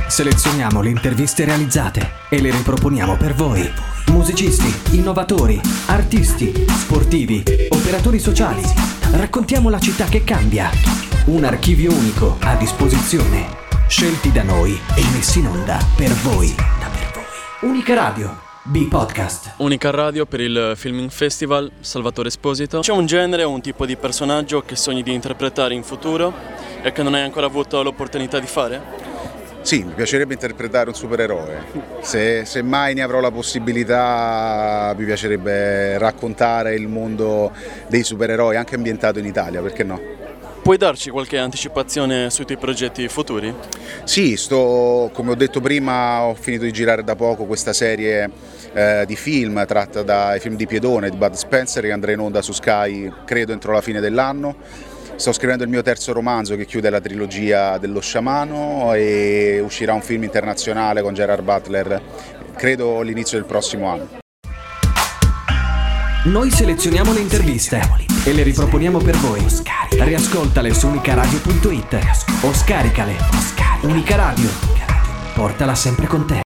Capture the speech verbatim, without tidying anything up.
Selezioniamo le interviste realizzate e le riproponiamo per voi. Musicisti, innovatori, artisti, sportivi, operatori sociali. Raccontiamo la città che cambia. Un archivio unico a disposizione. Scelti da noi e messi in onda per voi. Unica Radio. B-Podcast. Unica radio per il Filming Festival Salvatore Esposito. C'è un genere o un tipo di personaggio che sogni di interpretare in futuro e che non hai ancora avuto l'opportunità di fare? Sì, mi piacerebbe interpretare un supereroe. Se, se mai ne avrò la possibilità, mi piacerebbe raccontare il mondo dei supereroi, anche ambientato in Italia, perché no? Puoi darci qualche anticipazione sui tuoi progetti futuri? Sì, sto, come ho detto prima, ho finito di girare da poco questa serie eh, di film tratta dai film di Piedone, di Bud Spencer, che andrà in onda su Sky, credo, entro la fine dell'anno. Sto scrivendo il mio terzo romanzo che chiude la trilogia dello sciamano e uscirà un film internazionale con Gerard Butler, credo all'inizio del prossimo anno. Noi selezioniamo le interviste e le riproponiamo per voi. Riascoltale su unicaradio punto it o scaricale. Unica Radio. Portala sempre con te.